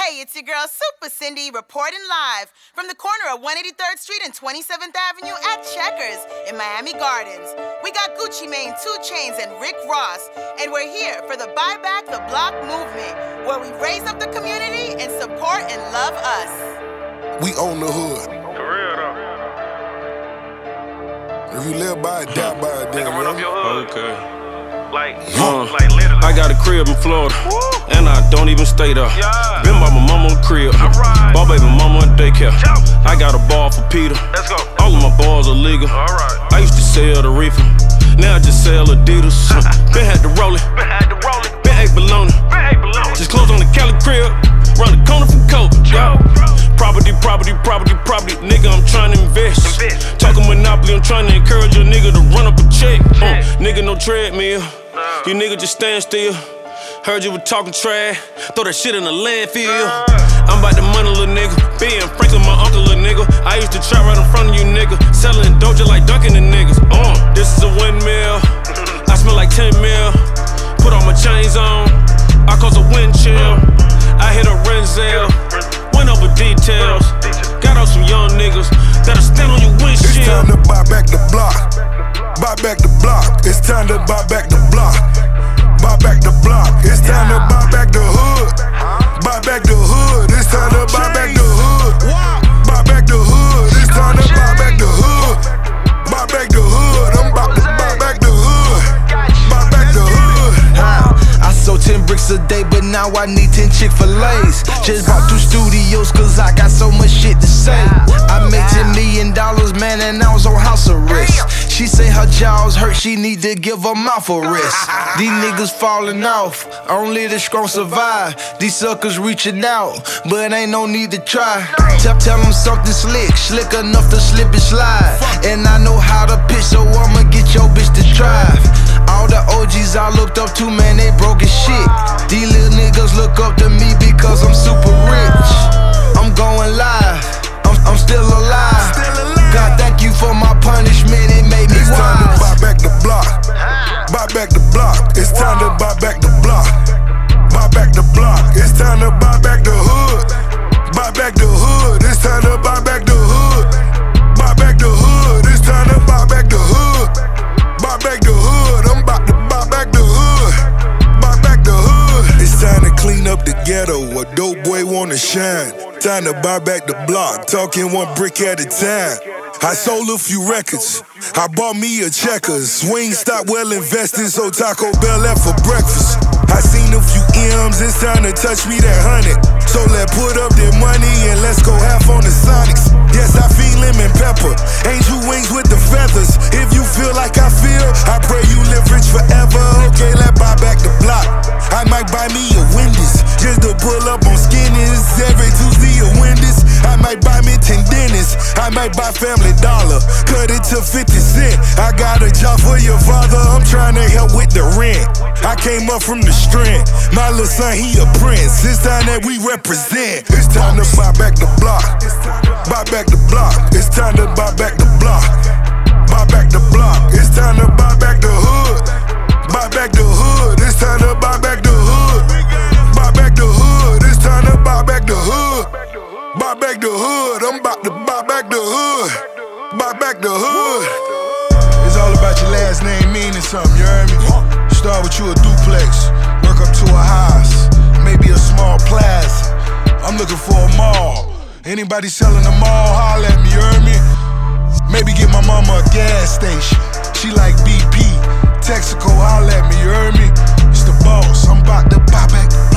Hey, it's your girl Super Cindy reporting live from the corner of 183rd Street and 27th Avenue at Checkers in Miami Gardens. We got Gucci Mane, 2 Chainz, and Rick Ross, and we're here for the Buy Back the Block movement, where we raise up the community and support and love us. We own the hood. For real though. If you live by it, die by it, then run up your hood. Okay. Like literally. I got a crib in Florida, and I don't even stay there. Yeah. Been by my mama crib, Alright. ball baby mama in daycare. Ciao. I got a ball for Peter. Let's go. All of my balls are legal. Alright. I used to sell the reefer, now I just sell Adidas. Been had to roll it, been ate bologna. Just closed on the Cali crib, round the corner from Coke. Yeah. Property, nigga, I'm trying to invest. Talking Monopoly, I'm trying to encourage a nigga to run up a check. Nigga, no treadmill. You nigga just stand still. Heard you were talking trash, throw that shit in the landfill. I'm about the money, little nigga. Ben Franklin, my uncle, little nigga. I used to trap right in front of you, nigga. Selling doja like Dunkin' the niggas. This is a windmill. I smell like 10 mil. Put all my chains on. I cause a wind chill. I hit a Renzel. Went over details. Got out some young niggas that'll stand on your windshield. it's time to buy back the block. Buy back the block. It's time to buy back the block. Buy back the block. It's time to buy back the hood. Buy back the hood. It's time to buy back the hood. Buy back the hood. It's time to buy back the hood. Buy back the hood. I'm about to buy back the hood. Buy back the hood. I sold 10 bricks a day, but now I need 10 Chick-fil-A's. Just bought 2 studios, cause I got so much shit to say. I made $10 million, man, and I was on house arrest. She say her jaws hurt, she need to give her mouth a rest. These niggas falling off, only the strong survive. These suckers reaching out, but ain't no need to try. Tell them something slick enough to slip and slide. And I know how to pitch, so I'ma get your bitch to drive. All the OGs I looked up to, man, they broke as shit. These little niggas look up to me because I'm super rich. I'm going live, I'm still alive. God, thank you for my punishment, it made me It's time to wise. buy back the block. Buy back the block. It's time to buy back the block. Buy back the block. It's time to buy back the hood. Buy back the hood. It's time to buy back the hood. Buy back the hood. It's time to buy back the hood. Buy back the hood. I'm about to buy back the hood. Buy back the hood. It's time to clean up the ghetto. A dope boy wanna shine. Time to buy back the block. Talking 1 brick at a time. I sold a few records. I bought me a Checkers. Wingstop well invested, so Taco Bell left for breakfast. I seen a few M's, it's time to touch me that 100. So let's put up that money and let's go half on the Sonics. Yes, I feel lemon pepper, angel wings with the feathers. If you feel like I feel, I pray you live rich forever. Okay, let's buy back the block. I might buy me a Wendy's, just to pull up on Skinnies. Every Tuesday a Wendy's. I might buy me 10 dentists. I might buy Family Dollar, cut it to 50 cents. I got a job for your father, I'm trying to help with the rent. I came up from the strength, my little son, he a prince. It's time that we represent. It's time to buy back the block. Buy back the block. It's time to buy back the block. Buy back the block. It's time to buy back the hood. Buy back the hood. It's time to buy back the hood. Buy back the hood. It's time to buy back the hood. Buy back the hood. I'm about to buy back the hood. Buy back the hood. It's all about your last name meaning something, you heard me? Start with you a duplex, work up to a house, maybe a small plaza. I'm looking for a mall. Anybody selling a mall, holla at me, you heard me? Maybe get my mama a gas station. She like BP. Texaco, holla at me, you heard me? It's the boss, I'm about to buy back